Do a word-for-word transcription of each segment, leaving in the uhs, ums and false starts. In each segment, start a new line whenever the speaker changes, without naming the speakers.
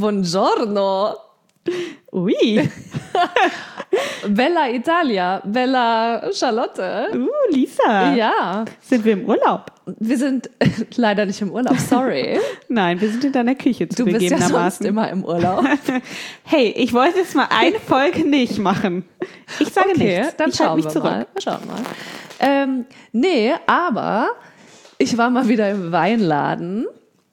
Buongiorno.
Ui.
Bella Italia, Bella Charlotte.
Uh, Lisa.
Ja.
Sind wir im Urlaub?
Wir sind leider nicht im Urlaub, sorry.
Nein, wir sind in deiner Küche zu
Du bist ja
begebenermaßen.
sonst immer im Urlaub.
Hey, ich wollte jetzt mal eine Folge nicht machen. Ich sage
Okay,
nichts.
dann
ich halte
schauen
mich
wir
zurück.
mal. Schauen mal. Ähm, nee, aber ich war mal wieder im Weinladen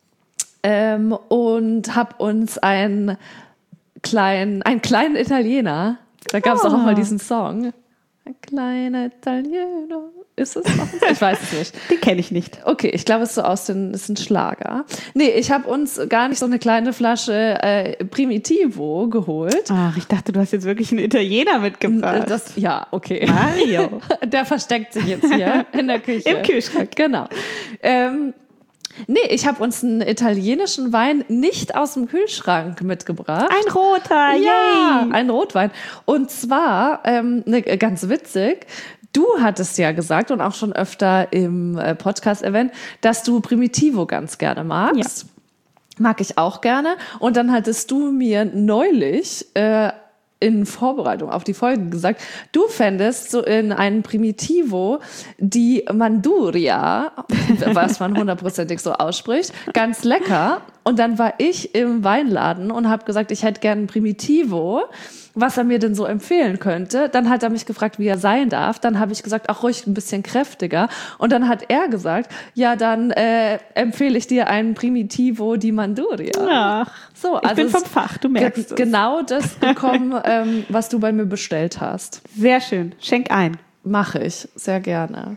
ähm, und habe uns einen kleinen, einen kleinen Italiener, da gab es
Oh.
auch mal diesen Song. Ein kleiner Italiener. Ist es noch? Ich weiß es nicht.
Den kenne ich nicht.
Okay, ich glaube, es ist so aus den, ist ein Schlager. Nee, ich habe uns gar nicht so eine kleine Flasche äh, Primitivo geholt.
Ach, ich dachte, du hast jetzt wirklich einen Italiener mitgebracht.
Das, ja, okay.
Mario.
Der versteckt sich jetzt hier in der Küche.
Im Kühlschrank.
Genau. Ähm, nee, ich habe uns einen italienischen Wein nicht aus dem Kühlschrank mitgebracht.
Ein roter,
Ja,
yay.
ein Rotwein. Und zwar, ähm, ne, ganz witzig, du hattest ja gesagt und auch schon öfter im äh, Podcast erwähnt, dass du Primitivo ganz gerne magst. Ja. Mag ich auch gerne. Und dann hattest du mir neulich äh, in Vorbereitung auf die Folge gesagt, du fändest so in einem Primitivo die Manduria, was man hundertprozentig so ausspricht, ganz lecker. Und dann war ich im Weinladen und habe gesagt, ich hätte gerne ein Primitivo, was er mir denn so empfehlen könnte. Dann hat er mich gefragt, wie er sein darf. Dann habe ich gesagt, auch ruhig ein bisschen kräftiger. Und dann hat er gesagt, ja, dann äh, empfehle ich dir einen Primitivo di Manduria.
Ach,
So,
ich
also
bin
es-
vom Fach, du merkst
Ge-
es.
genau das bekommen, ähm, was du bei mir bestellt hast.
Sehr schön. Schenk ein.
Mache ich, sehr gerne.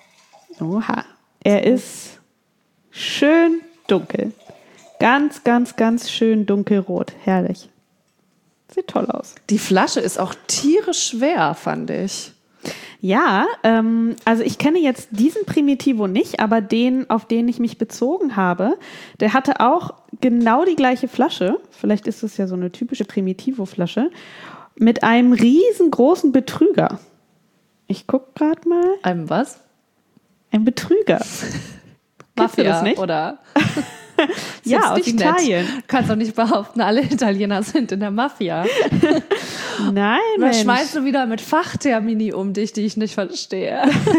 Oha. Er ist schön dunkel. Ganz, ganz, ganz schön dunkelrot. Herrlich. Sieht toll aus.
Die Flasche ist auch tierisch schwer, fand ich.
Ja, ähm, also ich kenne jetzt diesen Primitivo nicht, aber den, auf den ich mich bezogen habe, der hatte auch genau die gleiche Flasche. Vielleicht ist es ja so eine typische Primitivo-Flasche. Mit einem riesengroßen Betrüger. Ich gucke gerade mal.
Einem was?
Ein Betrüger. Kennst du das nicht?
Oder? Ist
Ja,
jetzt
aus
nicht
Italien.
Nett. Du kannst doch nicht behaupten, alle Italiener sind in der Mafia.
Nein,
Was
Mensch.
schmeißt du wieder mit Fachtermini um dich, die ich nicht verstehe?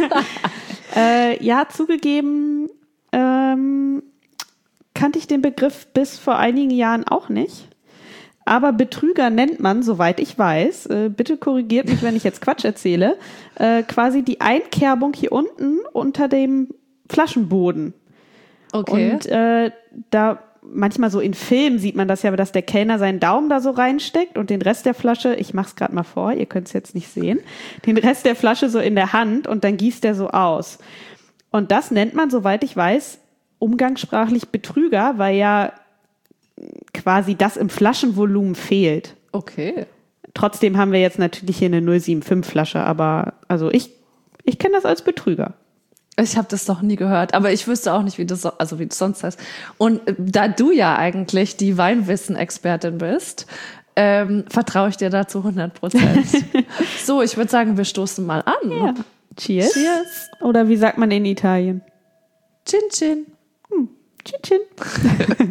Äh, ja, zugegeben, ähm, kannte ich den Begriff bis vor einigen Jahren auch nicht. Aber Betrüger nennt man, soweit ich weiß, äh, bitte korrigiert mich, wenn ich jetzt Quatsch erzähle, äh, quasi die Einkerbung hier unten unter dem Flaschenboden.
Okay.
Und äh, da manchmal so in Filmen sieht man das ja, dass der Kellner seinen Daumen da so reinsteckt und den Rest der Flasche, ich mach's gerade mal vor, ihr könnt es jetzt nicht sehen, den Rest der Flasche so in der Hand und dann gießt der so aus. Und das nennt man, soweit ich weiß, umgangssprachlich Betrüger, weil ja quasi das im Flaschenvolumen fehlt.
Okay.
Trotzdem haben wir jetzt natürlich hier eine null sieben fünf Flasche, aber also ich, ich kenne das als Betrüger.
Ich habe das noch nie gehört, aber ich wüsste auch nicht, wie das, so, also wie das sonst heißt. Und äh, da du ja eigentlich die Weinwissen-Expertin bist, ähm, vertraue ich dir dazu hundert Prozent. So, ich würde sagen, wir stoßen mal an.
Ja. Cheers.
Cheers.
Oder wie sagt man in Italien?
Chin Chin.
Hm. Chin Chin.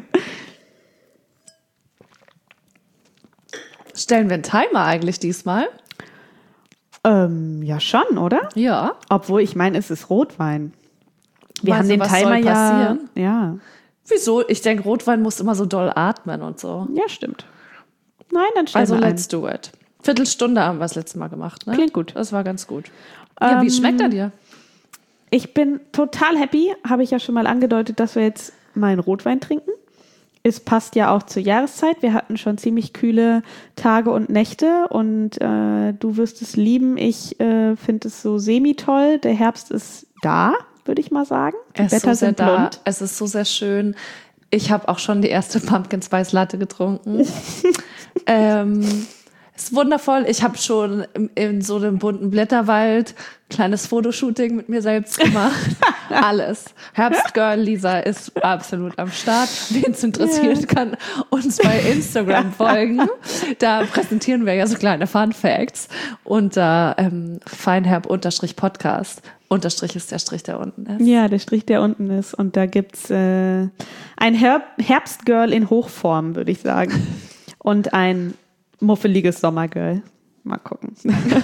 Stellen wir einen Timer eigentlich diesmal?
Ähm, ja, schon, oder?
Ja.
Obwohl, ich meine, es ist Rotwein. Wir
Meinst
haben
du,
den
was
Timer
soll
ja.
passieren?
Ja.
Wieso? Ich denke, Rotwein muss immer so doll atmen und so.
Ja, stimmt. Nein, dann stellen
Also
wir ein.
let's do it. Viertelstunde haben wir das letzte Mal gemacht, ne?
Klingt gut.
Das war ganz gut. Ja, wie
Ähm,
schmeckt er dir?
Ich bin total happy, habe ich ja schon mal angedeutet, dass wir jetzt mal einen Rotwein trinken. Es passt ja auch zur Jahreszeit. Wir hatten schon ziemlich kühle Tage und Nächte und äh, du wirst es lieben. Ich äh, finde es so semi-toll. Der Herbst ist da, würde ich mal sagen. Die
Es ist
Blätter
so sehr
sind
da.
blond.
Es ist so sehr schön. Ich habe auch schon die erste Pumpkin Spice Latte getrunken. ähm, ist wundervoll. Ich habe schon in, in so einem bunten Blätterwald kleines Fotoshooting mit mir selbst gemacht. Alles. Herbstgirl Lisa ist absolut am Start. Wen es interessiert, yeah. kann uns bei Instagram folgen. Da präsentieren wir ja so kleine Fun Facts unter ähm, feinherb-podcast. Unterstrich ist der Strich, der unten ist.
Ja, der Strich, der unten ist. Und da gibt's äh, ein Herb- Herbstgirl in Hochform, würde ich sagen. Und ein muffeliges Sommergirl. Mal gucken.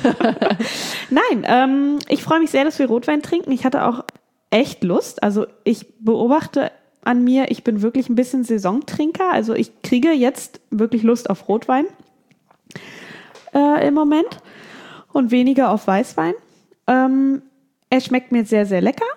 Nein, ähm, ich freue mich sehr, dass wir Rotwein trinken. Ich hatte auch echt Lust. Also ich beobachte an mir, ich bin wirklich ein bisschen Saisontrinker. Also ich kriege jetzt wirklich Lust auf Rotwein äh, im Moment und weniger auf Weißwein. Ähm, er schmeckt mir sehr, sehr lecker.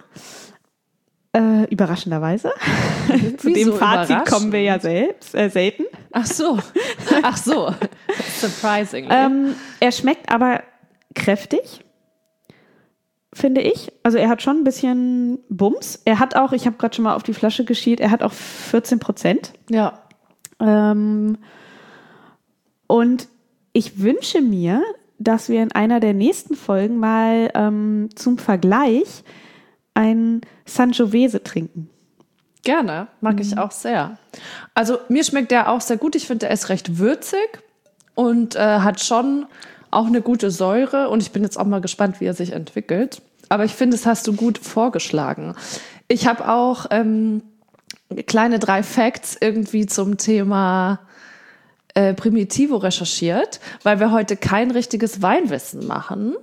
Äh, überraschenderweise. Zu dem
so
Fazit kommen wir ja selbst, äh, selten.
Ach so. Ach so. Surprisingly.
Ähm, er schmeckt aber kräftig, finde ich. Also er hat schon ein bisschen Bums. Er hat auch, ich habe gerade schon mal auf die Flasche geschielt, er hat auch vierzehn Prozent.
Ja.
Ähm, und ich wünsche mir, dass wir in einer der nächsten Folgen mal ähm, zum Vergleich ein Sangiovese trinken.
Gerne, mag mhm. ich auch sehr. Also mir schmeckt der auch sehr gut. Ich finde, er ist recht würzig und äh, hat schon auch eine gute Säure. Und ich bin jetzt auch mal gespannt, wie er sich entwickelt. Aber ich finde, das hast du gut vorgeschlagen. Ich habe auch ähm, kleine drei Facts irgendwie zum Thema äh, Primitivo recherchiert, weil wir heute kein richtiges Weinwissen machen.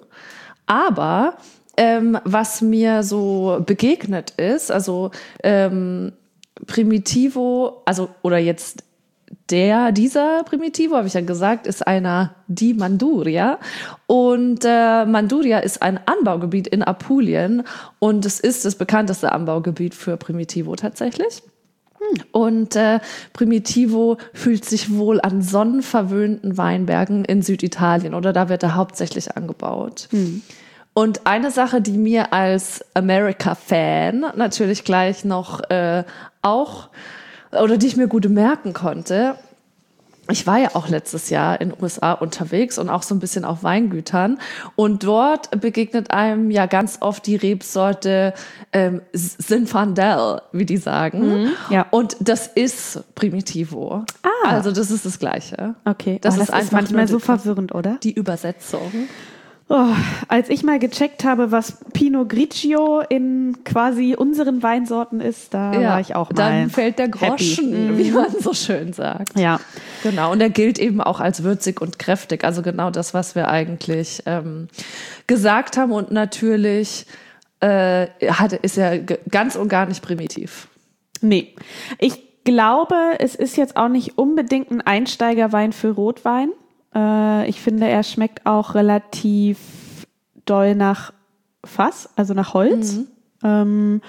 Aber Ähm, was mir so begegnet ist, also ähm, Primitivo, also oder jetzt der, dieser Primitivo, habe ich ja gesagt, ist einer di Manduria und äh, Manduria ist ein Anbaugebiet in Apulien und es ist das bekannteste Anbaugebiet für Primitivo tatsächlich. Hm. Und äh, Primitivo fühlt sich wohl an sonnenverwöhnten Weinbergen in Süditalien oder da wird er hauptsächlich angebaut. Hm. Und eine Sache, die mir als America-Fan natürlich gleich noch äh, auch, oder die ich mir gut merken konnte, ich war ja auch letztes Jahr in den U S A unterwegs und auch so ein bisschen auf Weingütern und dort begegnet einem ja ganz oft die Rebsorte ähm, Zinfandel, wie die sagen.
Mhm, ja.
Und das ist Primitivo.
Ah.
Also das ist das Gleiche.
Okay,
das,
oh,
ist,
das ist manchmal so verwirrend, oder?
Die Übersetzung.
Oh, als ich mal gecheckt habe, was Pinot Grigio in quasi unseren Weinsorten ist, da
ja,
war ich auch mal
dann fällt der Groschen,
happy.
wie man so schön sagt.
Ja.
Genau, und er gilt eben auch als würzig und kräftig. Also genau das, was wir eigentlich ähm, gesagt haben. Und natürlich äh, hat, ist er g- ganz und gar nicht primitiv.
Nee, ich glaube, es ist jetzt auch nicht unbedingt ein Einsteigerwein für Rotwein. Ich finde, er schmeckt auch relativ doll nach Fass, also nach Holz. Mhm. Ähm,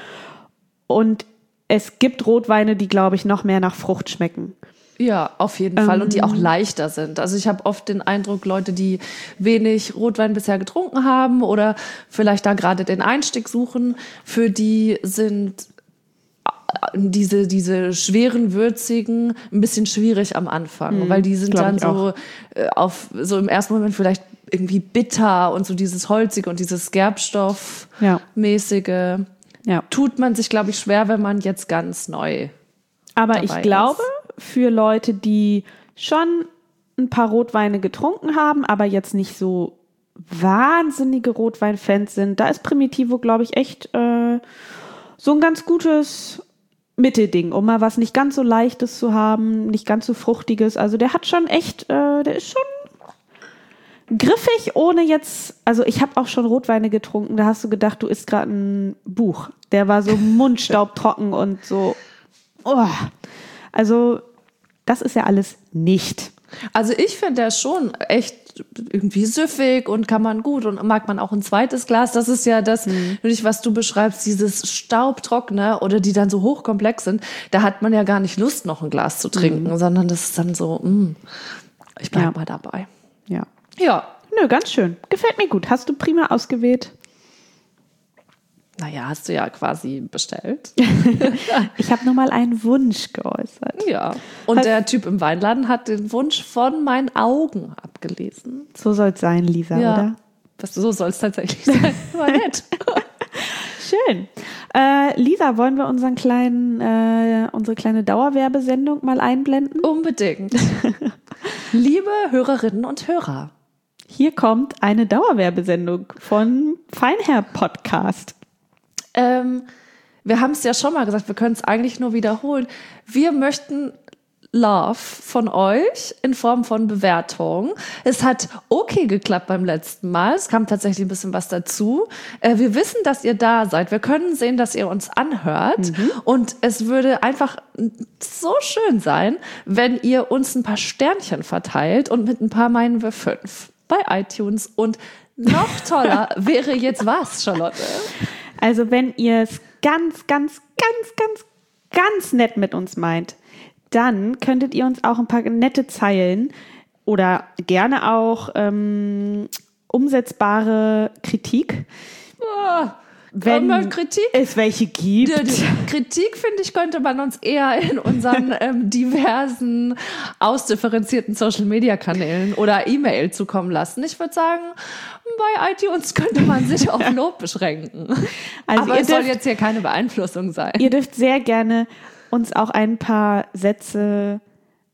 und es gibt Rotweine, die, glaube ich, noch mehr nach Frucht schmecken.
Ja, auf jeden ähm, Fall. Und die auch leichter sind. Also ich habe oft den Eindruck, Leute, die wenig Rotwein bisher getrunken haben oder vielleicht da gerade den Einstieg suchen, für die sind diese, diese schweren, würzigen ein bisschen schwierig am Anfang, mhm, weil die sind dann so äh, auf, so im ersten Moment vielleicht irgendwie bitter und so dieses Holzige und dieses Gerbstoffmäßige. Ja. Ja. Tut man sich, glaube ich, schwer, wenn man jetzt ganz neu
Aber ich glaube, ist. für Leute, die schon ein paar Rotweine getrunken haben, aber jetzt nicht so wahnsinnige Rotwein-Fans sind, da ist Primitivo, glaube ich, echt äh, so ein ganz gutes Mittelding, um mal was nicht ganz so Leichtes zu haben, nicht ganz so Fruchtiges. Also der hat schon echt, äh, der ist schon griffig, ohne jetzt, also ich habe auch schon Rotweine getrunken, da hast du gedacht, du isst gerade ein Buch. Der war so mundstaubtrocken und so, oh. Also das ist ja alles nicht.
Also ich finde der schon echt irgendwie süffig und kann man gut und mag man auch ein zweites Glas. Das ist ja das, mhm. was du beschreibst, dieses Staubtrockene oder die dann so hochkomplex sind. Da hat man ja gar nicht Lust, noch ein Glas zu trinken, mhm. sondern das ist dann so, mh, ich bleib ja. mal dabei.
Ja.
Ja.
Nö, ganz schön. Gefällt mir gut. Hast du prima ausgewählt.
Naja, hast du ja quasi bestellt.
Ich habe nur mal einen Wunsch geäußert.
Ja. Und Was? Der Typ im Weinladen hat den Wunsch von meinen Augen abgelesen.
So soll es sein, Lisa,
ja.
oder?
Das, so soll es tatsächlich sein. War nett.
Schön. Äh, Lisa, wollen wir unseren kleinen, äh, unsere kleine Dauerwerbesendung mal einblenden?
Unbedingt. Liebe Hörerinnen und Hörer.
Hier kommt eine Dauerwerbesendung von Feinherr Podcast.
Ähm, wir haben es ja schon mal gesagt, wir können es eigentlich nur wiederholen. Wir möchten Love von euch in Form von Bewertung. Es hat okay geklappt beim letzten Mal. Es kam tatsächlich ein bisschen was dazu. Äh, wir wissen, dass ihr da seid. Wir können sehen, dass ihr uns anhört. Mhm. Und es würde einfach so schön sein, wenn ihr uns ein paar Sternchen verteilt. Und mit ein paar meinen wir fünf bei iTunes. Und noch toller wäre jetzt was, Charlotte?
Also wenn ihr es ganz, ganz, ganz, ganz, ganz nett mit uns meint, dann könntet ihr uns auch ein paar nette Zeilen oder gerne auch ähm, umsetzbare Kritik,
oh,
wenn
Kritik?
es welche gibt.
Die, die Kritik, finde ich, könnte man uns eher in unseren ähm, diversen, ausdifferenzierten Social-Media-Kanälen oder E-Mail zukommen lassen. Ich würde sagen, bei iTunes könnte man sich auf Lob beschränken. Also aber es dürft, soll jetzt hier keine Beeinflussung sein.
Ihr dürft sehr gerne uns auch ein paar Sätze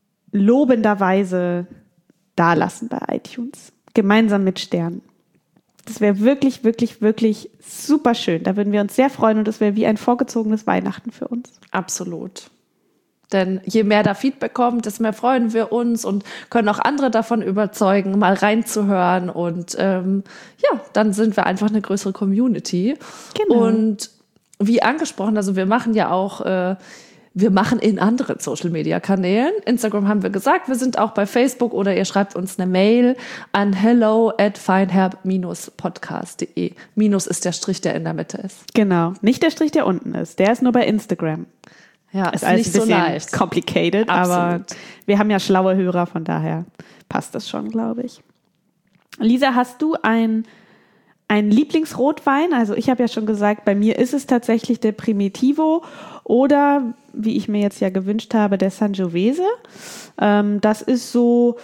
lobenderweise dalassen bei iTunes. Gemeinsam mit Sternen. Das wäre wirklich, wirklich, wirklich super schön. Da würden wir uns sehr freuen und das wäre wie ein vorgezogenes Weihnachten für uns.
Absolut. Denn je mehr da Feedback kommt, desto mehr freuen wir uns und können auch andere davon überzeugen, mal reinzuhören. Und ähm, ja, dann sind wir einfach eine größere Community.
Genau.
Und wie angesprochen, also wir machen ja auch... Äh, Wir machen in anderen Social-Media-Kanälen. Instagram haben wir gesagt, wir sind auch bei Facebook oder ihr schreibt uns eine Mail an hello at feinherb podcast punkt de. Minus ist der Strich, der in der Mitte ist.
Genau, nicht der Strich, der unten ist. Der ist nur bei Instagram.
Ja, ist, ist nicht so leicht.
Complicated,
Absolut.
Aber wir haben ja schlaue Hörer, von daher passt das schon, glaube ich. Lisa, hast du ein... Ein Lieblingsrotwein, also ich habe ja schon gesagt, bei mir ist es tatsächlich der Primitivo oder, wie ich mir jetzt ja gewünscht habe, der Sangiovese. Ähm, das ist so,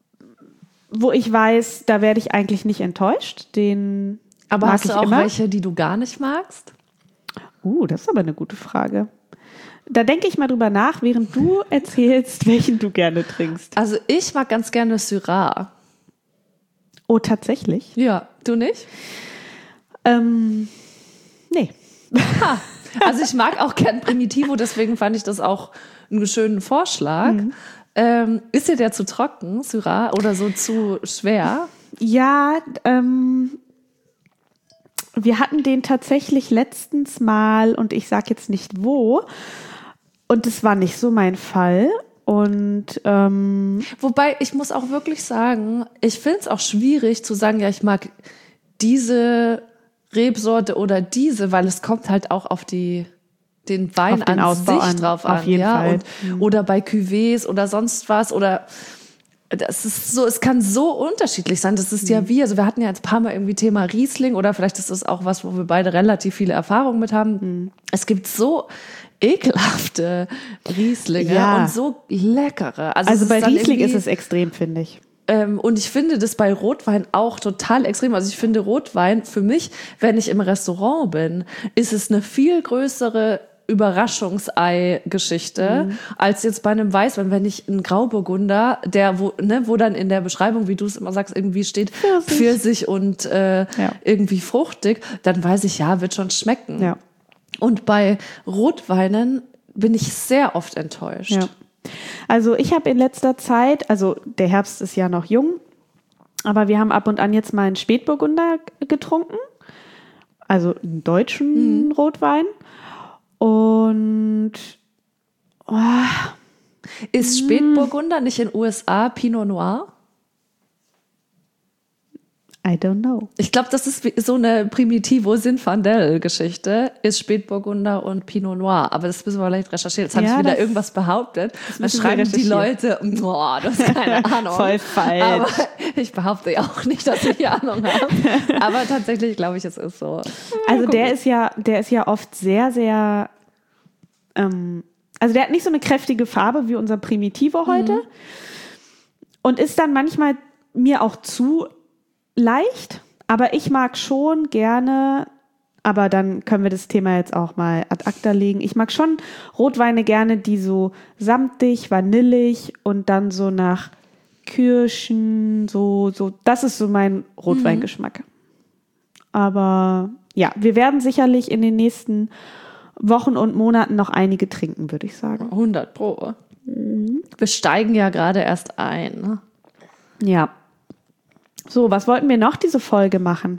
wo ich weiß, da werde ich eigentlich nicht enttäuscht. Den
aber
mag
hast du
ich
auch
immer.
Welche, die du gar nicht magst?
Uh, das ist aber eine gute Frage. Da denke ich mal drüber nach, während du erzählst, welchen du gerne trinkst.
Also ich mag ganz gerne Syrah.
Oh, tatsächlich?
Ja, du nicht?
Ähm, nee.
Ha. Also ich mag auch gern Primitivo, deswegen fand ich das auch einen schönen Vorschlag. Mhm. Ähm, ist dir der zu trocken, Syrah, oder so zu schwer?
Ja, ähm, wir hatten den tatsächlich letztens mal und ich sag jetzt nicht wo und das war nicht so mein Fall. Und ähm,
wobei, ich muss auch wirklich sagen, ich finde es auch schwierig zu sagen, ja, ich mag diese Rebsorte oder diese, weil es kommt halt auch auf die den Wein
auf den
an
Ausbau
sich
an,
drauf
auf
an,
jeden
ja,
Fall.
Und, mhm. oder bei Cuvées oder sonst was oder das ist so, es kann so unterschiedlich sein. Das ist mhm. ja wie, also wir hatten ja jetzt ein paar Mal irgendwie Thema Riesling oder vielleicht ist das auch was, wo wir beide relativ viele Erfahrungen mit haben. Mhm. Es gibt so ekelhafte Rieslinge
ja.
und so leckere. Also,
also bei Riesling ist es extrem, finde ich.
Ähm, und ich finde das bei Rotwein auch total extrem. Also ich finde Rotwein für mich, wenn ich im Restaurant bin, ist es eine viel größere Überraschungsei-Geschichte mhm. als jetzt bei einem Weißwein, wenn ich einen Grauburgunder, der wo, ne, wo dann in der Beschreibung, wie du es immer sagst, irgendwie steht Pfirsich, Pfirsich und äh, ja. irgendwie fruchtig, dann weiß ich, ja, wird schon schmecken.
Ja.
Und bei Rotweinen bin ich sehr oft enttäuscht.
Ja. Also ich habe in letzter Zeit, also der Herbst ist ja noch jung, aber wir haben ab und an jetzt mal einen Spätburgunder getrunken, also einen deutschen mhm. Rotwein. Und oh,
ist Spätburgunder nicht in den U S A Pinot Noir?
I don't know.
Ich glaube, das ist wie so eine Primitivo-Zinfandel-Geschichte, ist Spätburgunder und Pinot Noir. Aber das müssen wir vielleicht recherchieren. Jetzt habe
Ja,
ich wieder
das-
irgendwas behauptet. Dann
müssen wir
schreiben die
recherchieren.
Leute, boah, du hast keine Ahnung.
Voll falsch.
Aber ich behaupte ja auch nicht, dass ich Ahnung habe. Aber tatsächlich glaube ich, es ist so.
Also der ist ja, der ist ja oft sehr, sehr, ähm, also der hat nicht so eine kräftige Farbe wie unser Primitivo heute
Mhm.
und ist dann manchmal mir auch zu leicht, aber ich mag schon gerne, aber dann können wir das Thema jetzt auch mal ad acta legen. Ich mag schon Rotweine gerne, die so samtig, vanillig und dann so nach Kirschen, so, so, das ist so mein Rotweingeschmack. Aber ja, wir werden sicherlich in den nächsten Wochen und Monaten noch einige trinken, würde ich sagen.
hundert Pro. Wir steigen ja gerade erst ein. Ne?
Ja. So, was wollten wir noch diese Folge machen?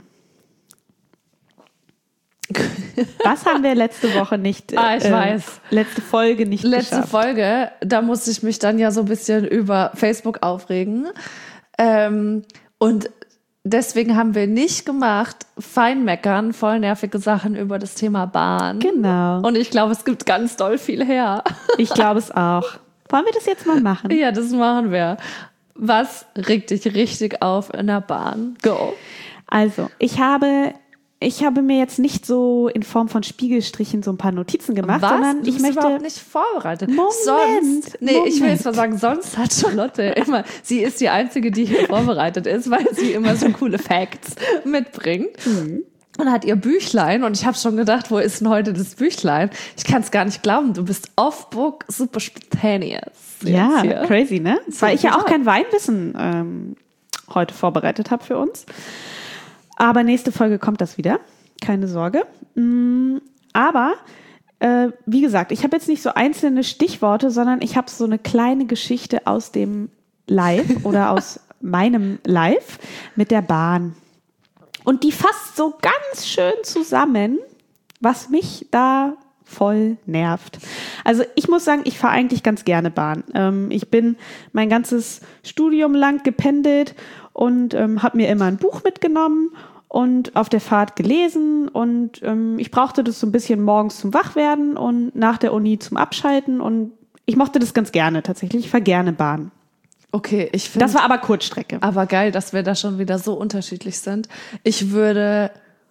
Was haben wir letzte Woche nicht,
Ah, ich
äh,
weiß.
letzte Folge nicht
Letzte
geschafft?
Folge, da musste ich mich dann ja so ein bisschen über Facebook aufregen. Ähm, und deswegen haben wir nicht gemacht, Feinmeckern, voll nervige Sachen über das Thema Bahn.
Genau.
Und ich glaube, es gibt ganz doll viel her.
Ich glaube es auch. Wollen wir das jetzt mal machen?
Ja, das machen wir. Was regt dich richtig auf in der Bahn? Go.
Also, ich habe, ich habe mir jetzt nicht so in Form von Spiegelstrichen so ein paar Notizen gemacht,
Was?
sondern
Du
ich
bist
möchte
überhaupt nicht vorbereitet.
Moment,
sonst, nee, ich will
Moment.
jetzt mal sagen, sonst hat Charlotte immer, sie ist die Einzige, die hier vorbereitet ist, weil sie immer so coole Facts mitbringt.
Mhm.
Und hat ihr Büchlein und ich habe schon gedacht, wo ist denn heute das Büchlein? Ich kann es gar nicht glauben, du bist off-book, super spontaneous.
Ja,
jetzt hier.
crazy, ne? Weil ich ja auch
total.
kein Weinwissen ähm, heute vorbereitet habe für uns. Aber nächste Folge kommt das wieder. Keine Sorge. Mm, aber, äh, wie gesagt, ich habe jetzt nicht so einzelne Stichworte, sondern ich habe so eine kleine Geschichte aus dem Live oder aus meinem Live mit der Bahn. Und die fasst so ganz schön zusammen, was mich da voll nervt. Also ich muss sagen, ich fahre eigentlich ganz gerne Bahn. Ähm, ich bin mein ganzes Studium lang gependelt und ähm, habe mir immer ein Buch mitgenommen und auf der Fahrt gelesen und ähm, ich brauchte das so ein bisschen morgens zum Wachwerden und nach der Uni zum Abschalten und ich mochte das ganz gerne tatsächlich. Ich fahre gerne Bahn.
Okay, ich finde
Das war aber Kurzstrecke.
aber geil, dass wir da schon wieder so unterschiedlich sind. Ich würde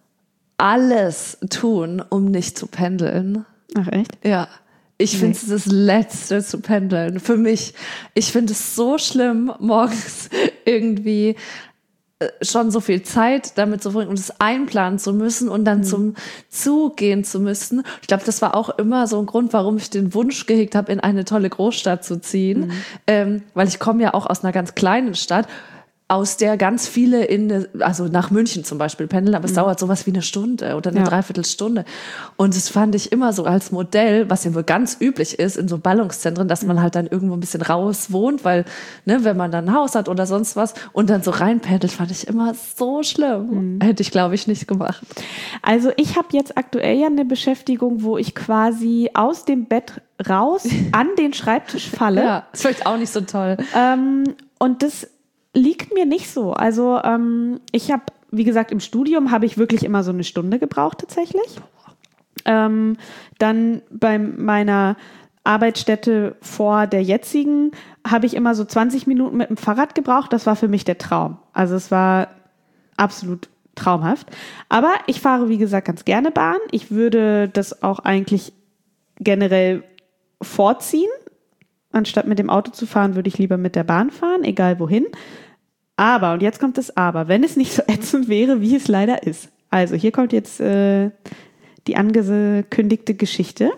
alles tun, um nicht zu pendeln.
Ach echt?
Ja, ich finde es das Letzte zu pendeln. Für mich, ich finde es so schlimm, morgens irgendwie äh, schon so viel Zeit damit zu verbringen und es einplanen zu müssen und dann mhm. zum Zug gehen zu müssen. Ich glaube, das war auch immer so ein Grund, warum ich den Wunsch gehegt habe, in eine tolle Großstadt zu ziehen. Mhm. Ähm, weil ich komme ja auch aus einer ganz kleinen Stadt, aus der ganz viele in, eine, also nach München zum Beispiel pendeln, aber es mhm. dauert sowas wie eine Stunde oder eine ja. Dreiviertelstunde. Und das fand ich immer so als Modell, was ja wohl ganz üblich ist in so Ballungszentren, dass man halt dann irgendwo ein bisschen raus wohnt, weil, ne, wenn man dann ein Haus hat oder sonst was und dann so reinpendelt, fand ich immer so schlimm. Mhm. Hätte ich, glaube ich, nicht gemacht.
Also ich habe jetzt aktuell ja eine Beschäftigung, wo ich quasi aus dem Bett raus an den Schreibtisch falle.
Ja, das ist vielleicht auch nicht so toll.
Ähm, und das liegt mir nicht so. Also ähm, ich habe, wie gesagt, im Studium habe ich wirklich immer so eine Stunde gebraucht tatsächlich. Ähm, dann bei meiner Arbeitsstätte vor der jetzigen habe ich immer so zwanzig Minuten mit dem Fahrrad gebraucht. Das war für mich der Traum. Also es war absolut traumhaft. Aber ich fahre, wie gesagt, ganz gerne Bahn. Ich würde das auch eigentlich generell vorziehen. Anstatt mit dem Auto zu fahren, würde ich lieber mit der Bahn fahren, egal wohin. Aber, und jetzt kommt das Aber, wenn es nicht so ätzend wäre, wie es leider ist. Also hier kommt jetzt äh, die angekündigte Geschichte.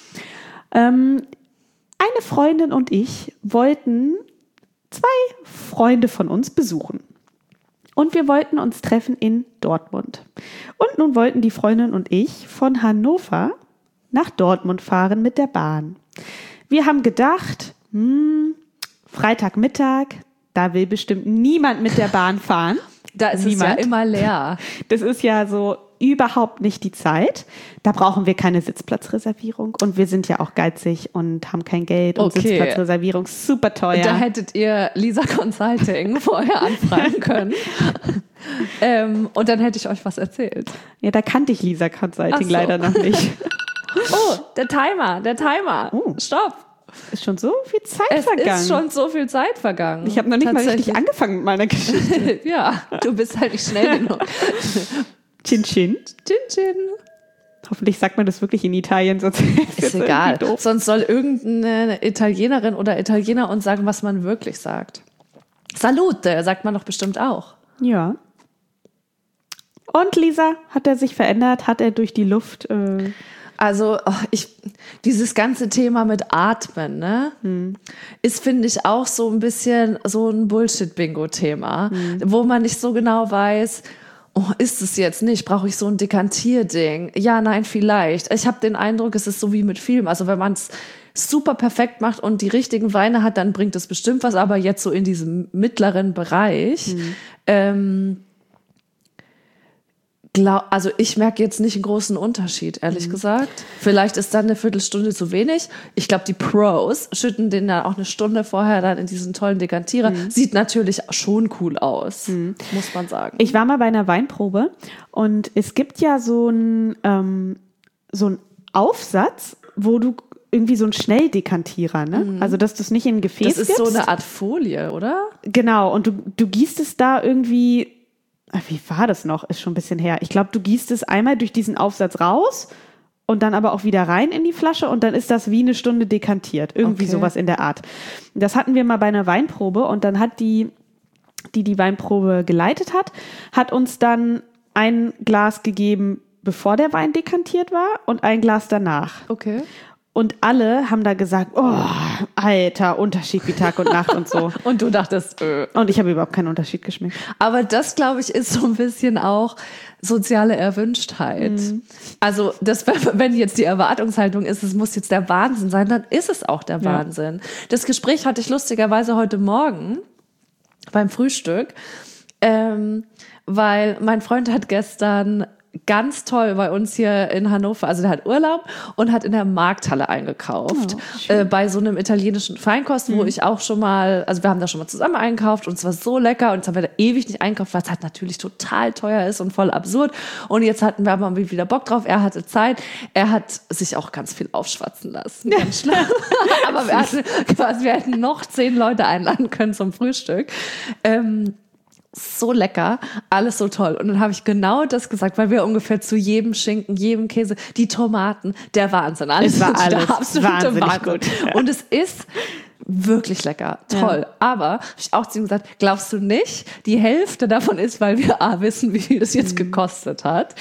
Ähm, eine Freundin und ich wollten zwei Freunde von uns besuchen. Und wir wollten uns treffen in Dortmund. Und nun wollten die Freundin und ich von Hannover nach Dortmund fahren mit der Bahn. Wir haben gedacht, hm, Freitagmittag, da will bestimmt niemand mit der Bahn fahren.
Da ist
Niemand.
es ja immer leer.
Das ist ja so überhaupt nicht die Zeit. Da brauchen wir keine Sitzplatzreservierung. Und wir sind ja auch geizig und haben kein Geld. Und
Okay.
Sitzplatzreservierung super teuer.
Da hättet ihr Lisa Consulting vorher anfragen können. ähm, und dann hätte ich euch was erzählt.
Ja, da kannte ich Lisa Consulting
Ach so.
leider noch nicht.
Oh, der Timer, der Timer.
Oh.
Stopp.
Ist schon so viel Zeit
Es
vergangen.
ist schon so viel Zeit vergangen.
ich habe noch nicht mal richtig
Tatsächlich.
angefangen mit meiner Geschichte.
Ja, du bist halt nicht schnell genug.
Chin Chin.
Chin Chin.
Hoffentlich sagt man das wirklich in Italien, sonst
Ist egal. Sonst soll irgendeine Italienerin oder Italiener uns sagen, was man wirklich sagt. Salute, sagt man doch bestimmt auch.
Ja. Und Lisa, hat er sich verändert? Hat er durch die Luft... Äh
Also oh, ich, dieses ganze Thema mit Atmen, ne, hm. ist, finde ich, auch so ein bisschen so ein Bullshit-Bingo-Thema, hm. wo man nicht so genau weiß, oh, ist es jetzt nicht, brauche ich so ein Dekantierding? Ja, nein, vielleicht. Ich habe den Eindruck, es ist so wie mit Film. Also wenn man es super perfekt macht und die richtigen Weine hat, dann bringt es bestimmt was, aber jetzt so in diesem mittleren Bereich, hm. ähm, Glaub, also ich merke jetzt nicht einen großen Unterschied, ehrlich mhm. gesagt. Vielleicht ist dann eine Viertelstunde zu wenig. Ich glaube, die Pros schütten den dann auch eine Stunde vorher dann in diesen tollen Dekantierer. Mhm. Sieht natürlich schon cool aus, mhm. muss man sagen.
Ich war mal bei einer Weinprobe und es gibt ja so einen ähm, so einen Aufsatz, wo du irgendwie so ein Schnelldekantierer, ne? Mhm. Also, dass du es nicht in ein Gefäß
Das ist
gibst.
So eine Art Folie, oder?
Genau, und du, du gießt es da irgendwie... Wie war das noch? Ist schon ein bisschen her. Ich glaube, du gießt es einmal durch diesen Aufsatz raus und dann aber auch wieder rein in die Flasche und dann ist das wie eine Stunde dekantiert. Irgendwie
okay.
sowas in der Art. Das hatten wir mal bei einer Weinprobe und dann hat die, die die Weinprobe geleitet hat, hat uns dann ein Glas gegeben, bevor der Wein dekantiert war und ein Glas danach.
Okay.
Und alle haben da gesagt, oh, alter, Unterschied wie Tag und Nacht und so.
Und du dachtest, äh.
Und ich habe überhaupt keinen Unterschied geschmeckt.
Aber das, glaube ich, ist so ein bisschen auch soziale Erwünschtheit. Mhm. Also, das, wenn jetzt die Erwartungshaltung ist, es muss jetzt der Wahnsinn sein, dann ist es auch der ja. Wahnsinn. Das Gespräch hatte ich lustigerweise heute Morgen beim Frühstück, ähm, weil mein Freund hat gestern ganz toll bei uns hier in Hannover, also der hat Urlaub und hat in der Markthalle eingekauft, oh, äh, bei so einem italienischen Feinkost, mhm. wo ich auch schon mal, also wir haben da schon mal zusammen eingekauft und es war so lecker und jetzt haben wir da ewig nicht eingekauft, weil es halt natürlich total teuer ist und voll absurd und jetzt hatten wir aber wieder Bock drauf, er hatte Zeit, er hat sich auch ganz viel aufschwatzen lassen, ganz schlimm. Aber wir hatten quasi, wir hätten noch zehn Leute einladen können zum Frühstück. Ähm, So lecker, alles so toll. Und dann habe ich genau das gesagt, weil wir ungefähr zu jedem Schinken, jedem Käse, die Tomaten, der Wahnsinn. Alles
es war alles
der absolute
wahnsinnig
Wahnsinn.
gut. Ja.
Und es ist wirklich lecker, toll. Ja. Aber habe ich auch zu ihm gesagt, glaubst du nicht, die Hälfte davon ist, weil wir A, wissen, wie viel das jetzt mhm. gekostet hat.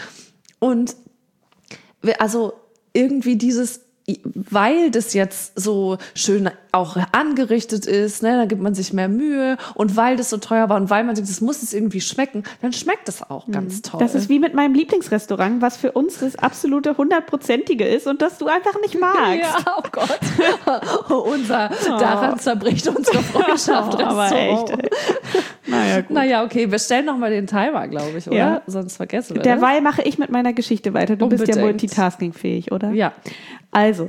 Und wir, also irgendwie dieses, weil das jetzt so schön auch angerichtet ist, ne, da gibt man sich mehr Mühe und weil das so teuer war und weil man denkt, das muss es irgendwie schmecken, dann schmeckt es auch ganz toll.
Das ist wie mit meinem Lieblingsrestaurant, was für uns das absolute hundertprozentige ist und das du einfach nicht magst.
Ja, oh Gott. Unser, oh. Daran zerbricht unsere Freundschaft.
Oh, aber echt, ey. Naja, gut.
Naja, okay, wir stellen nochmal den Timer, glaube ich, oder? Ja. Sonst vergessen wir
Derweil mache ich mit meiner Geschichte weiter. Du
Unbedingt.
bist ja multitaskingfähig, oder?
Ja.
Also,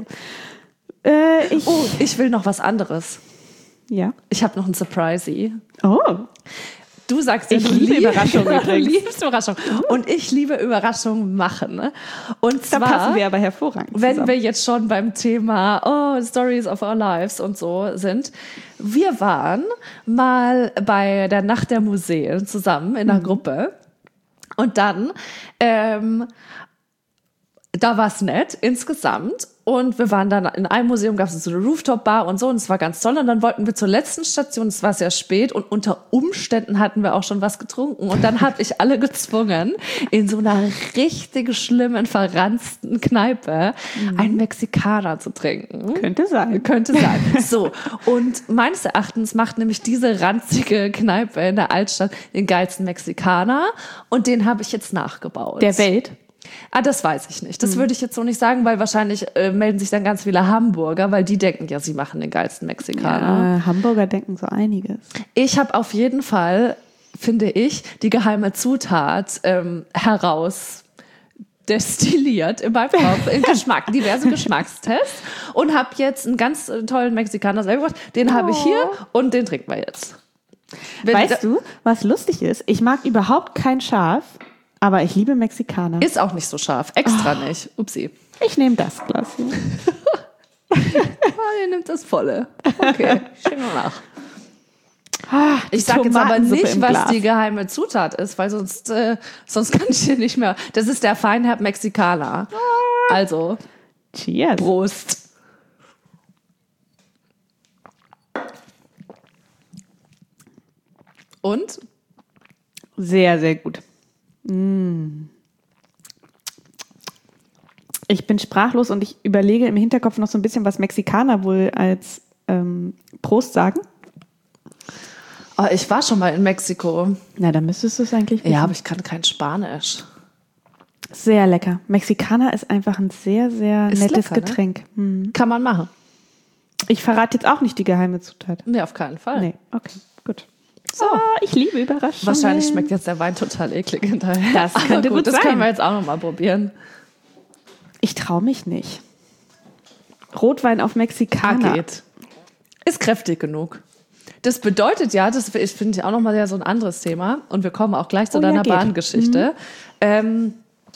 äh, ich...
Oh, ich will noch was anderes.
Ja?
Ich habe noch ein Surprise.
Oh.
Du sagst ja,
ich
du
liebe
lieb,
Überraschungen
du liebst Überraschungen. Und ich liebe Überraschungen machen. Ne? Und zwar,
da passen wir aber hervorragend
wenn
zusammen.
wir jetzt schon beim Thema oh, Stories of Our Lives und so sind. Wir waren mal bei der Nacht der Museen zusammen in einer mhm. Gruppe. Und dann, ähm, da war es nett insgesamt. Und wir waren dann in einem Museum, gab es so eine Rooftop-Bar und so, und es war ganz toll. Und dann wollten wir zur letzten Station, es war sehr spät, und unter Umständen hatten wir auch schon was getrunken. Und dann habe ich alle gezwungen, in so einer richtig schlimmen, verranzten Kneipe mhm. einen Mexikaner zu trinken.
Könnte sein.
Könnte sein. So, und meines Erachtens macht nämlich diese ranzige Kneipe in der Altstadt den geilsten Mexikaner. Und den habe ich jetzt nachgebaut.
Der Welt?
Ah, das weiß ich nicht. Das mhm. würde ich jetzt so nicht sagen, weil wahrscheinlich äh, melden sich dann ganz viele Hamburger, weil die denken ja, sie machen den geilsten Mexikaner.
Ja, Hamburger denken so einiges.
Ich habe auf jeden Fall finde ich, die geheime Zutat ähm, heraus destilliert in meinem Kopf, in Geschmack, diverse Geschmackstests und habe jetzt einen ganz tollen Mexikaner selber gemacht. Den habe ich hier und den trinken wir jetzt. Wenn
weißt du, was lustig ist? Ich mag überhaupt kein Scharf, aber ich liebe Mexikaner.
Ist auch nicht so scharf, extra oh. nicht. Upsi.
Ich nehme das Glas hier.
Ihr nimmt das volle. Okay, schicken wir nach. Ah, ich sage jetzt aber nicht, was die geheime Zutat ist, weil sonst, äh, sonst kann ich hier nicht mehr. Das ist der Feinherb Mexikaner. Also,
cheers.
Prost. Und?
Sehr, sehr gut. Mm. Ich bin sprachlos und ich überlege im Hinterkopf noch so ein bisschen, was Mexikaner wohl als ähm, Prost sagen.
Oh, ich war schon mal in Mexiko.
Na, dann müsstest du es eigentlich wissen.
Ja, aber ich kann kein Spanisch.
Sehr lecker. Mexikaner ist einfach ein sehr, sehr ist nettes lecker, Getränk.
Ne? Hm. Kann man machen.
Ich verrate jetzt auch nicht die geheime Zutat.
Nee, auf keinen Fall.
Nee, okay, gut. So, oh, ich liebe Überraschungen.
Wahrscheinlich schmeckt jetzt der Wein total eklig hinterher.
Das könnte gut, gut
das
sein.
Das können wir jetzt auch noch mal probieren.
Ich traue mich nicht. Rotwein auf Mexikaner.
Geht. Ist kräftig genug. Das bedeutet ja, das finde ich auch nochmal ja so ein anderes Thema, und wir kommen auch gleich zu oh, deiner ja, Bahngeschichte, mhm. ähm,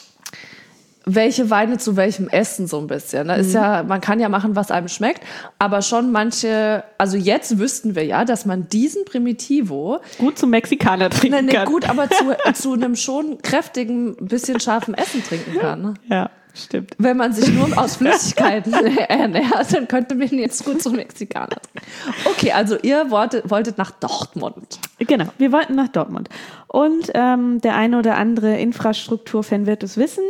welche Weine zu welchem Essen so ein bisschen. Da mhm. ist ja, man kann ja machen, was einem schmeckt, aber schon manche, also jetzt wüssten wir ja, dass man diesen Primitivo
gut zum Mexikaner trinken
ne,
kann.
Ne, gut, aber zu, zu einem schon kräftigen, bisschen scharfen Essen trinken kann. Ne?
Ja. Stimmt.
Wenn man sich nur aus Flüssigkeiten ernährt, dann könnte man jetzt gut zum Mexikaner. Okay, also ihr wolltet, wolltet nach Dortmund.
Genau, wir wollten nach Dortmund. Und ähm, der eine oder andere Infrastrukturfan wird es wissen.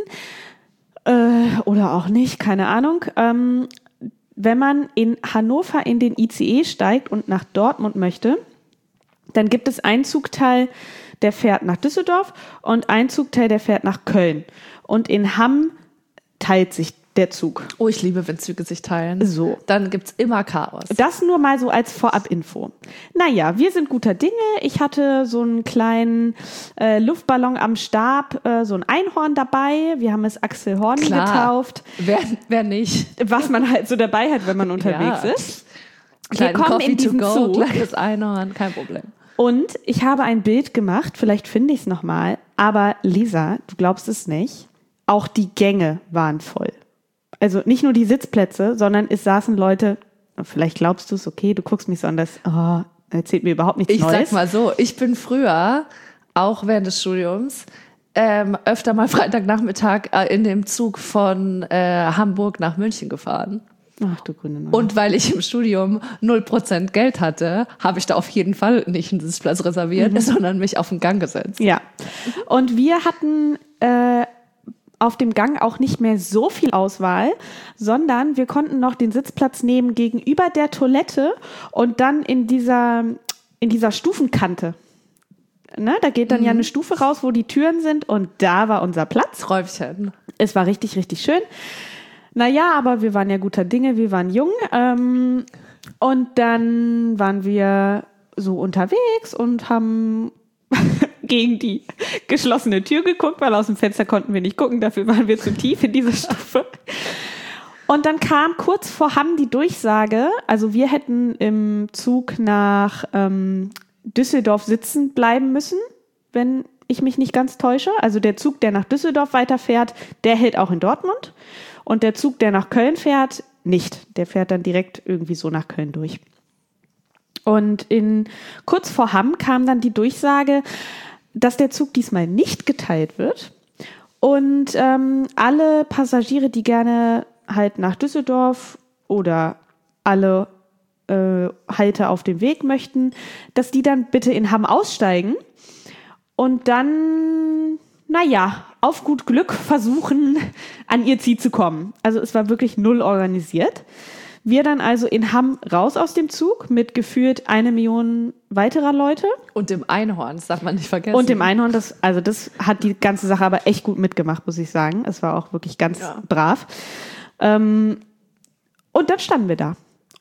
Äh, oder auch nicht, keine Ahnung. Ähm, wenn man in Hannover in den I C E steigt und nach Dortmund möchte, dann gibt es einen Zugteil, der fährt nach Düsseldorf, und einen Zugteil, der fährt nach Köln. Und in Hamm teilt sich der Zug.
Oh, ich liebe, wenn Züge sich teilen.
So.
Dann gibt's immer Chaos.
Das nur mal so als Vorab-Info. Naja, wir sind guter Dinge. Ich hatte so einen kleinen äh, Luftballon am Stab, äh, so ein Einhorn dabei. Wir haben es Axel Horny
Klar.
getauft.
Wer, wer nicht?
Was man halt so dabei hat, wenn man unterwegs
ja.
ist.
Kleinen
wir kommen
Coffee
in diesen
to go,
Zug.
kleines Einhorn, kein Problem.
Und ich habe ein Bild gemacht, vielleicht finde ich es nochmal, aber Lisa, du glaubst es nicht, auch die Gänge waren voll. Also nicht nur die Sitzplätze, sondern es saßen Leute, vielleicht glaubst du es, okay, du guckst mich so an, das oh, erzählt mir überhaupt nichts
ich
Neues.
Ich sag mal so, ich bin früher, auch während des Studiums, ähm, öfter mal Freitagnachmittag äh, in dem Zug von äh, Hamburg nach München gefahren.
Ach du grüne Neue.
Und weil ich im Studium null Prozent Geld hatte, habe ich da auf jeden Fall nicht einen Sitzplatz reserviert, mhm. sondern mich auf den Gang gesetzt.
Ja, und wir hatten äh, auf dem Gang auch nicht mehr so viel Auswahl, sondern wir konnten noch den Sitzplatz nehmen gegenüber der Toilette und dann in dieser, in dieser Stufenkante. Ne, da geht dann mhm. ja eine Stufe raus, wo die Türen sind, und da war unser Platz.
Räufchen.
Es war richtig, richtig schön. Naja, aber wir waren ja guter Dinge, wir waren jung. Ähm, und dann waren wir so unterwegs und haben gegen die geschlossene Tür geguckt, weil aus dem Fenster konnten wir nicht gucken, dafür waren wir zu tief in dieser Stufe. Und dann kam kurz vor Hamm die Durchsage, also wir hätten im Zug nach ähm, Düsseldorf sitzen bleiben müssen, wenn ich mich nicht ganz täusche. Also der Zug, der nach Düsseldorf weiterfährt, der hält auch in Dortmund. Und der Zug, der nach Köln fährt, nicht. Der fährt dann direkt irgendwie so nach Köln durch. Und in, kurz vor Hamm kam dann die Durchsage, dass der Zug diesmal nicht geteilt wird. Und ähm, alle Passagiere, die gerne halt nach Düsseldorf oder alle äh, Halte auf dem Weg möchten, dass die dann bitte in Hamm aussteigen und dann, naja, auf gut Glück versuchen, an ihr Ziel zu kommen. Also es war wirklich null organisiert. Wir dann also in Hamm raus aus dem Zug mit gefühlt eine Million weiterer Leute.
Und dem Einhorn, das darf man nicht vergessen.
Und dem Einhorn, das, also das hat die ganze Sache aber echt gut mitgemacht, muss ich sagen. Es war auch wirklich ganz ja. brav. Ähm, und dann standen wir da.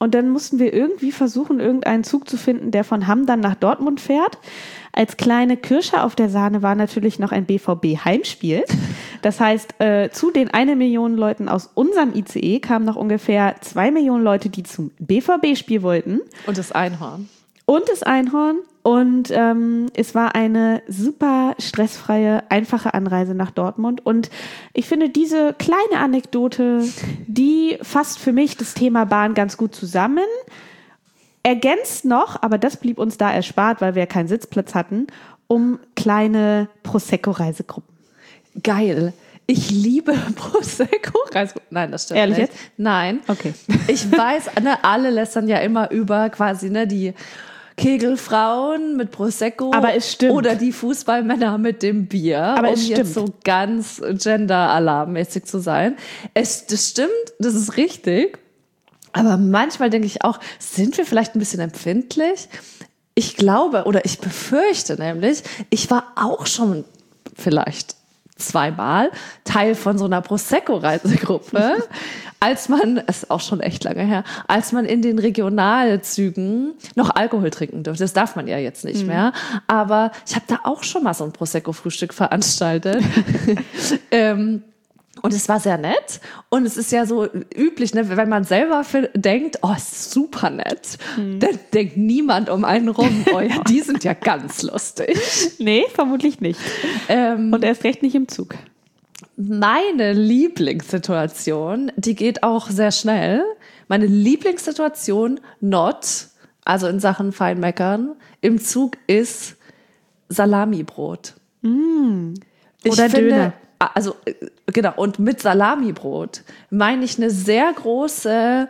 und dann mussten wir irgendwie versuchen, irgendeinen Zug zu finden, der von Hamm dann nach Dortmund fährt. Als kleine Kirsche auf der Sahne war natürlich noch ein B V B-Heimspiel. Das heißt, äh, zu den eine Million Leuten aus unserem I C E kamen noch ungefähr zwei Millionen Leute, die zum B V B-Spiel wollten.
Und das Einhorn.
Und das Einhorn. Und ähm, es war eine super stressfreie, einfache Anreise nach Dortmund. Und ich finde, diese kleine Anekdote, die fasst für mich das Thema Bahn ganz gut zusammen. Ergänzt noch, aber das blieb uns da erspart, weil wir keinen Sitzplatz hatten, um kleine Prosecco-Reisegruppen.
Geil. Ich liebe Prosecco-Reisegruppen. Nein, das stimmt
Ehrlich
nicht.
jetzt?
Nein.
Okay.
Ich weiß, ne, alle lästern ja immer über quasi ne, die Kegelfrauen mit Prosecco.
Aber es stimmt.
Oder die Fußballmänner mit dem Bier.
Aber
um
es stimmt.
jetzt so ganz gender-alarmmäßig zu sein. Es, das stimmt, das ist richtig. Aber manchmal denke ich auch, sind wir vielleicht ein bisschen empfindlich? Ich glaube oder ich befürchte nämlich, ich war auch schon vielleicht zweimal Teil von so einer Prosecco-Reisegruppe, als man, es ist auch schon echt lange her, als man in den Regionalzügen noch Alkohol trinken durfte. Das darf man ja jetzt nicht mhm. mehr. Aber ich habe da auch schon mal so ein Prosecco-Frühstück veranstaltet. ähm, Und es war sehr nett. Und es ist ja so üblich, ne, wenn man selber denkt, oh, ist super nett, hm. dann denkt niemand um einen rum, oh ja, die sind ja ganz lustig.
Nee, vermutlich nicht. Ähm, Und erst recht nicht im Zug.
Meine Lieblingssituation, die geht auch sehr schnell. Meine Lieblingssituation, not, also in Sachen Feinmeckern, im Zug ist Salamibrot.
Mm.
Ich
Oder
finde,
Döner.
Also, genau, und mit Salamibrot meine ich eine sehr große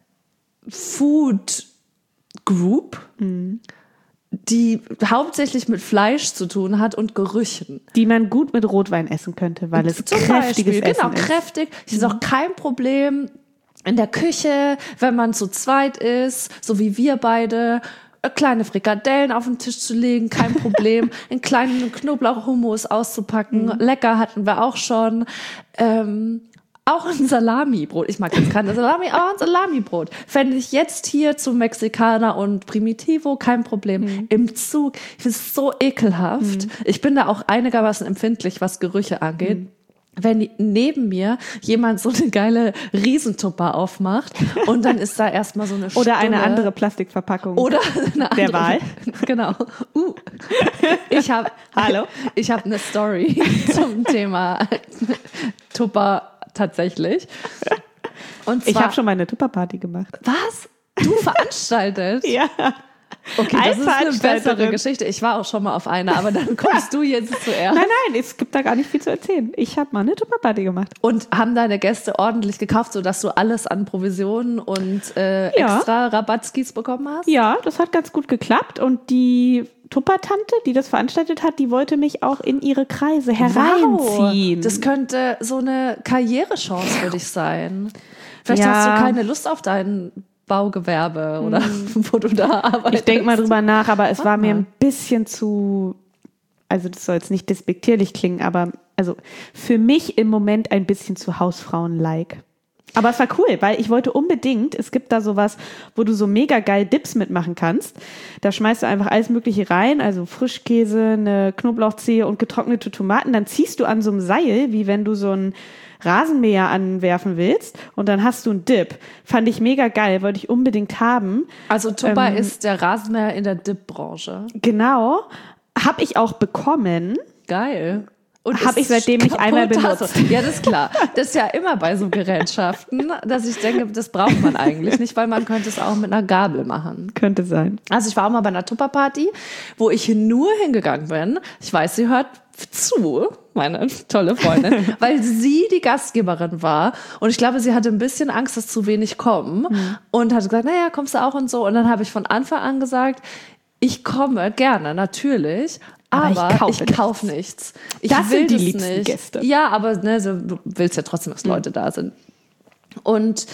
Food Group, mhm. die hauptsächlich mit Fleisch zu tun hat und Gerüchen.
Die man gut mit Rotwein essen könnte, weil es
Zum
kräftiges
Beispiel,
Essen
genau,
ist.
kräftig. Es ist auch kein Problem in der Küche, wenn man zu zweit ist, so wie wir beide, kleine Frikadellen auf den Tisch zu legen, kein Problem. Einen kleinen Knoblauchhummus auszupacken. Mhm. Lecker hatten wir auch schon. Ähm, auch ein Salamibrot. Ich mag jetzt keine Salami, aber ein Salamibrot. Fände ich jetzt hier zum Mexikaner und Primitivo kein Problem. Mhm. Im Zug, ich finde es so ekelhaft. Mhm. Ich bin da auch einigermaßen empfindlich, was Gerüche angeht. Mhm. Wenn neben mir jemand so eine geile Riesentupper aufmacht und dann ist da erstmal so eine Stulle.
Oder eine andere Plastikverpackung.
Oder eine andere.
Der Wahl.
Genau. Uh. Ich habe
Hallo.
Ich habe eine Story zum Thema Tupper tatsächlich. Und zwar,
ich habe schon mal eine Tupperparty gemacht.
Was? Du veranstaltet?
Ja.
Okay, das ist eine bessere Geschichte. Ich war auch schon mal auf einer, aber dann kommst du jetzt zuerst.
Nein, nein, es gibt da gar nicht viel zu erzählen. Ich habe mal eine Tupperparty gemacht.
Und haben deine Gäste ordentlich gekauft, sodass du alles an Provisionen und äh, ja. extra Rabattskis bekommen hast?
Ja, das hat ganz gut geklappt. Und die Tuppertante, die das veranstaltet hat, die wollte mich auch in ihre Kreise hereinziehen.
Wow, das könnte so eine Karrierechance für dich sein. Vielleicht
ja.
hast du keine Lust auf deinen Baugewerbe oder hm. wo du da arbeitest.
Ich denke mal drüber nach, aber es war mir ein bisschen zu, also das soll jetzt nicht despektierlich klingen, aber also für mich im Moment ein bisschen zu Hausfrauen-like. Aber es war cool, weil ich wollte unbedingt, es gibt da sowas, wo du so mega geil Dips mitmachen kannst. Da schmeißt du einfach alles Mögliche rein, also Frischkäse, eine Knoblauchzehe und getrocknete Tomaten. Dann ziehst du an so einem Seil, wie wenn du so ein Rasenmäher anwerfen willst und dann hast du einen Dip. Fand ich mega geil, wollte ich unbedingt haben.
Also Tupper ähm, ist der Rasenmäher in der Dip-Branche.
Genau, habe ich auch bekommen.
Geil.
Und habe ich seitdem nicht einmal benutzt.
Ja, das ist klar. Das ist ja immer bei so Gerätschaften, dass ich denke, das braucht man eigentlich nicht, weil man könnte es auch mit einer Gabel machen.
Könnte sein.
Also ich war auch mal bei einer Tupperparty, wo ich nur hingegangen bin. Ich weiß, sie hört zu, meine tolle Freundin, weil sie die Gastgeberin war. Und ich glaube, sie hatte ein bisschen Angst, dass zu wenig kommen. Mhm. Und hat gesagt, naja, kommst du auch und so. Und dann habe ich von Anfang an gesagt, ich komme gerne, natürlich. Aber, aber ich kaufe ich kauf nichts. nichts. Ich
das
will
sind die
das
liebsten
nicht.
Gäste.
Ja, aber ne, so, du willst ja trotzdem, dass Leute mhm. da sind. Und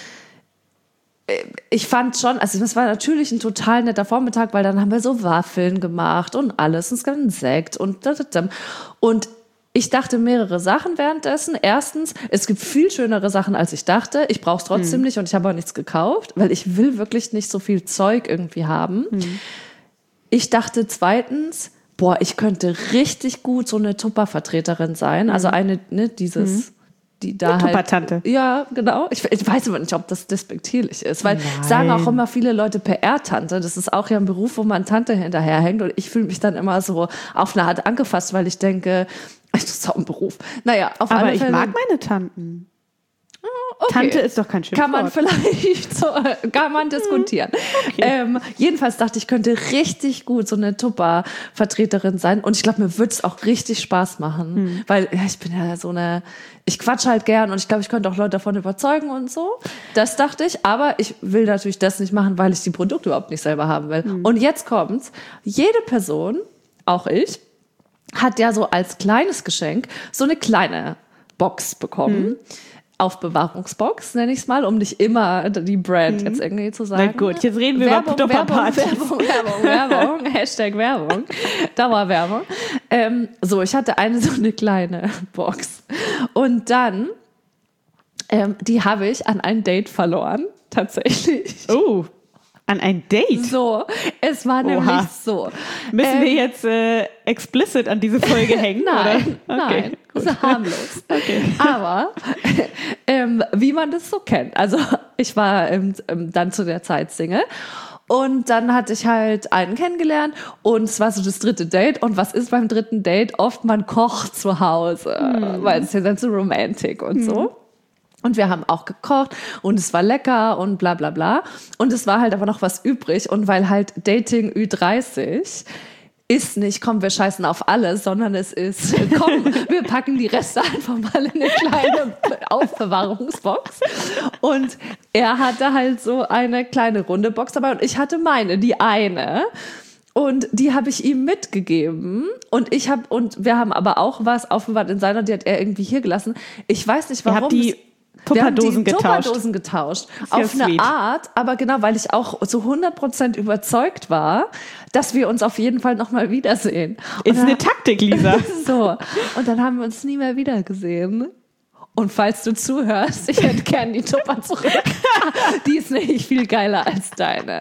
ich fand schon, also es war natürlich ein total netter Vormittag, weil dann haben wir so Waffeln gemacht und alles. Und es gab einen Sekt und und Ich dachte mehrere Sachen währenddessen. Erstens, es gibt viel schönere Sachen, als ich dachte. Ich brauche es trotzdem hm. nicht und ich habe auch nichts gekauft, weil ich will wirklich nicht so viel Zeug irgendwie haben. Hm. Ich dachte zweitens, boah, ich könnte richtig gut so eine Tupper-Vertreterin sein. Hm. Also eine, ne, dieses... Hm. Die da
eine
halt,
Tupper-Tante.
Ja, genau. Ich, ich weiß aber nicht, ob das despektierlich ist, weil Nein. sagen auch immer viele Leute P R-Tante. Das ist auch ja ein Beruf, wo man Tante hinterherhängt und ich fühle mich dann immer so auf eine Art angefasst, weil ich denke, das ist auch ein Beruf. Naja, auf
aber
alle
ich
Fälle,
mag meine Tanten.
Okay.
Tante ist doch kein Schimpfwort.
Kann man vielleicht so, kann man diskutieren. Okay. Ähm, jedenfalls dachte ich, könnte richtig gut so eine Tupper-Vertreterin sein. Und ich glaube, mir würde es auch richtig Spaß machen. Hm. Weil ja, ich bin ja so eine, ich quatsche halt gern und ich glaube, ich könnte auch Leute davon überzeugen und so. Das dachte ich. Aber ich will natürlich das nicht machen, weil ich die Produkte überhaupt nicht selber haben will. Hm. Und jetzt kommt's. Jede Person, auch ich, hat ja so als kleines Geschenk so eine kleine Box bekommen. Hm. Aufbewahrungsbox, nenne ich es mal, um nicht immer die Brand mhm. jetzt irgendwie zu sagen.
Na gut, jetzt reden wir
Werbung,
über Tupperpartys.
Werbung, Werbung, Werbung, Werbung, Hashtag Werbung, Dauerwerbung. Ähm, so, ich hatte eine so eine kleine Box. Und dann, ähm, die habe ich an ein Date verloren, tatsächlich.
Oh, an ein Date?
So, es war Oha. nämlich so.
Müssen ähm, wir jetzt äh, explicit an diese Folge hängen?
Nein,
oder?
Okay, nein, das ist harmlos. Okay. Aber ähm, wie man das so kennt. Also ich war ähm, dann zu der Zeit Single. Und dann hatte ich halt einen kennengelernt und es war so das dritte Date. Und was ist beim dritten Date? Oft man kocht zu Hause, hm. weil es ist ja dann so Romantik und hm. so. Und wir haben auch gekocht und es war lecker und bla bla bla. Und es war halt aber noch was übrig. Und weil halt Dating Ü dreißig ist nicht, komm, wir scheißen auf alles, sondern es ist, komm, wir packen die Reste einfach mal in eine kleine Aufbewahrungsbox. Und er hatte halt so eine kleine runde Box dabei und ich hatte meine, die eine. Und die habe ich ihm mitgegeben und ich habe und wir haben aber auch was aufbewahrt in seiner, die hat er irgendwie hier gelassen. Ich weiß nicht warum.
Die Tupperdosen
wir haben die
getauscht.
Tupperdosen getauscht.
Sehr
auf eine
sweet.
Art, aber genau, weil ich auch zu hundert Prozent überzeugt war, dass wir uns auf jeden Fall nochmal wiedersehen. Und
ist eine Taktik, Lisa.
So. Und dann haben wir uns nie mehr wiedergesehen. Und falls du zuhörst, ich hätte gern die Tupper zurück. Die ist nämlich viel geiler als deine.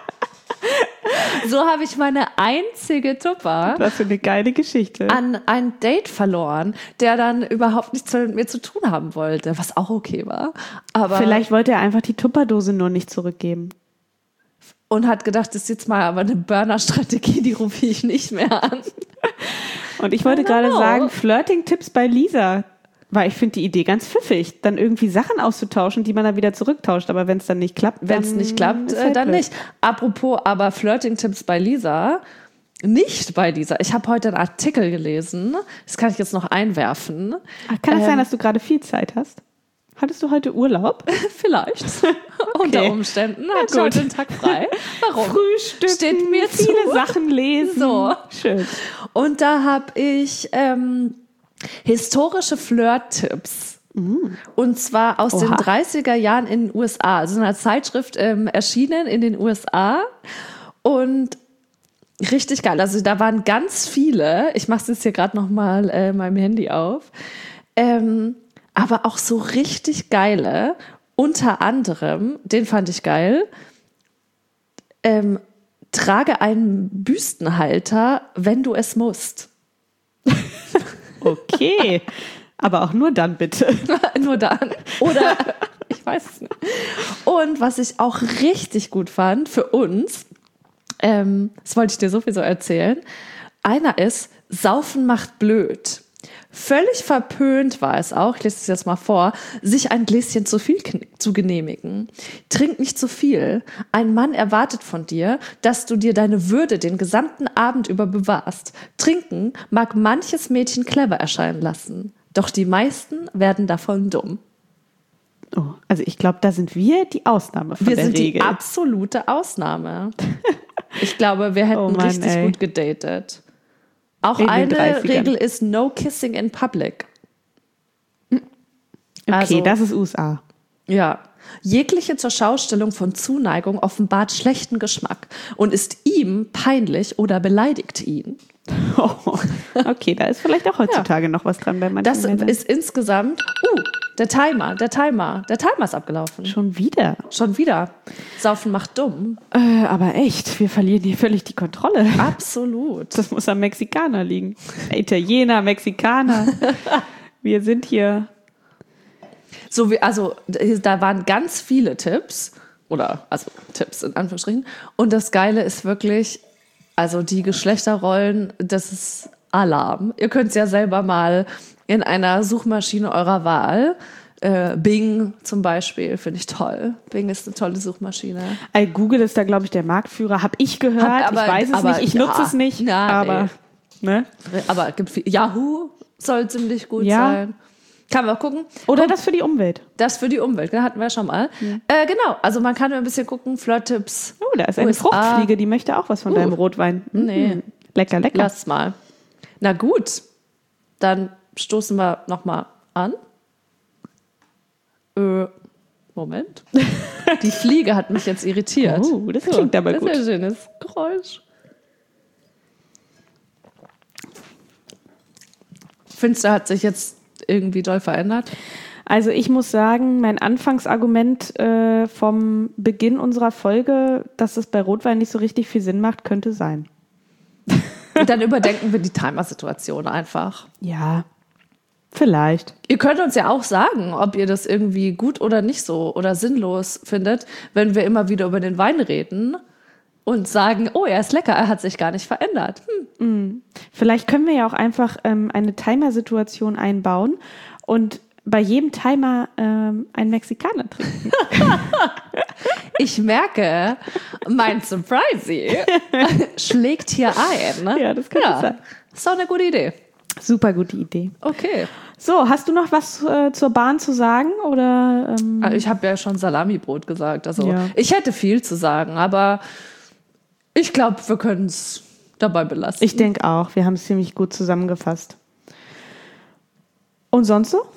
So habe ich meine einzige Tupper
Was für eine geile Geschichte.
an ein Date verloren, der dann überhaupt nichts mit mir zu tun haben wollte, was auch okay war. Aber
Vielleicht wollte er einfach die Tupperdose nur nicht zurückgeben.
Und hat gedacht, das ist jetzt mal aber eine Burner-Strategie, die rufe ich nicht mehr an.
Und ich wollte gerade sagen, Flirting-Tipps bei Lisa. Weil ich finde die Idee ganz pfiffig, dann irgendwie Sachen auszutauschen, die man dann wieder zurücktauscht. Aber wenn es dann nicht klappt,
wenn es nicht klappt, äh, dann blöd. nicht. Apropos aber Flirting-Tipps bei Lisa, nicht bei Lisa. Ich habe heute einen Artikel gelesen, das kann ich jetzt noch einwerfen.
Ach, kann es
ähm,
sein, dass du gerade viel Zeit hast? Hattest du heute Urlaub?
Vielleicht. Okay. Unter Umständen hatte ich heute einen Tag frei. Warum?
Frühstücken,
steht mir
viele
zu.
Sachen lesen.
So.
Schön.
Und da habe ich ähm, historische Flirt-Tipps. Mm. Und zwar aus Oha. den dreißiger Jahren in den U S A. Also in einer Zeitschrift ähm, erschienen in den U S A. Und richtig geil. Also da waren ganz viele. Ich mache es jetzt hier gerade nochmal äh, meinem Handy auf. Ähm, aber auch so richtig geile. Unter anderem, den fand ich geil, ähm, trage einen Büstenhalter, wenn du es musst.
Okay, aber auch nur dann bitte.
Nur dann. Oder ich weiß es nicht. Und was ich auch richtig gut fand für uns, ähm, das wollte ich dir sowieso erzählen, einer ist, Saufen macht blöd. Völlig verpönt war es auch, ich lese es jetzt mal vor, sich ein Gläschen zu viel zu genehmigen. Trink nicht zu viel. Ein Mann erwartet von dir, dass du dir deine Würde den gesamten Abend über bewahrst. Trinken mag manches Mädchen clever erscheinen lassen, doch die meisten werden davon dumm.
Oh, also ich glaube, da sind wir die Ausnahme von
wir
der Regel.
Wir sind die absolute Ausnahme. Ich glaube, wir hätten oh Mann, richtig ey. gut gedatet. Auch in eine Regel ist No Kissing in Public.
Okay,
also,
das ist U S A.
Ja. Jegliche Zurschaustellung von Zuneigung offenbart schlechten Geschmack und ist ihm peinlich oder beleidigt ihn.
Oh, okay, da ist vielleicht auch heutzutage ja. noch was dran bei manchen
Das
Männern.
ist insgesamt, uh, der Timer, der Timer, der Timer ist abgelaufen.
Schon wieder?
Schon wieder. Saufen macht dumm.
Äh, aber echt, wir verlieren hier völlig die Kontrolle.
Absolut.
Das muss am Mexikaner liegen. Italiener, Mexikaner. Wir sind hier.
So wie, also da waren ganz viele Tipps, oder also Tipps in Anführungsstrichen. Und das Geile ist wirklich, also die Geschlechterrollen, das ist Alarm. Ihr könnt es ja selber mal in einer Suchmaschine eurer Wahl, äh, Bing zum Beispiel, finde ich toll. Bing ist eine tolle Suchmaschine.
Äh, Google ist da, glaube ich, der Marktführer. Habe ich gehört. Hab, aber, ich weiß es aber, nicht. Ich ja, nutze es nicht. Na, aber, ne?
aber gibt viel. Yahoo soll ziemlich gut
ja.
sein. Kann man gucken.
Oder
Guck,
das für die Umwelt.
Das für die Umwelt, da hatten wir schon mal. Ja. Äh, genau, also man kann ein bisschen gucken, Flirt-Tipps.
Oh, da ist eine U S A. Fruchtfliege, die möchte auch was von uh. deinem Rotwein. Mhm.
Nee.
Lecker, lecker.
Lass mal. Na gut, dann stoßen wir nochmal an. Äh, Moment. Die Fliege hat mich jetzt irritiert.
Oh, das klingt so, aber gut.
Das ist ein schönes Geräusch. Findest du, hat sich jetzt irgendwie doll verändert?
Also ich muss sagen, mein Anfangsargument äh, vom Beginn unserer Folge, dass es bei Rotwein nicht so richtig viel Sinn macht, könnte sein.
Und dann überdenken wir die Timer-Situation einfach.
Ja, vielleicht.
Ihr könnt uns ja auch sagen, ob ihr das irgendwie gut oder nicht so oder sinnlos findet, wenn wir immer wieder über den Wein reden und sagen, oh, er ist lecker, er hat sich gar nicht verändert. Hm.
Mm. Vielleicht können wir ja auch einfach ähm, eine Timer-Situation einbauen und bei jedem Timer ähm, einen Mexikaner trinken.
Ich merke, mein Surprisey schlägt hier ein. Ne?
Ja, das könnte ja sein.
Das ist doch eine gute Idee.
Super gute Idee.
Okay.
So, hast du noch was äh, zur Bahn zu sagen? Oder, ähm
also ich habe ja schon Salamibrot gesagt. Also
ja.
Ich hätte viel zu sagen, aber ich glaube, wir können es dabei belassen.
Ich denke auch. Wir haben es ziemlich gut zusammengefasst. Und sonst so?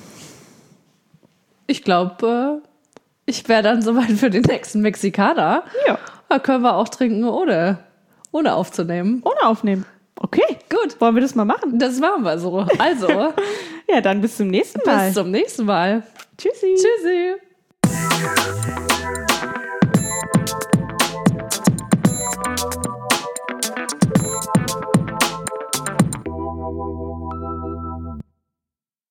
Ich glaube, äh, ich wäre dann soweit für den nächsten Mexikaner.
Ja.
Da können wir auch trinken, ohne, ohne aufzunehmen.
Ohne aufnehmen. Okay,
gut.
Wollen wir das mal machen?
Das machen wir so. Also.
Ja, dann bis zum nächsten Mal.
Bis zum nächsten Mal.
Tschüssi.
Tschüssi.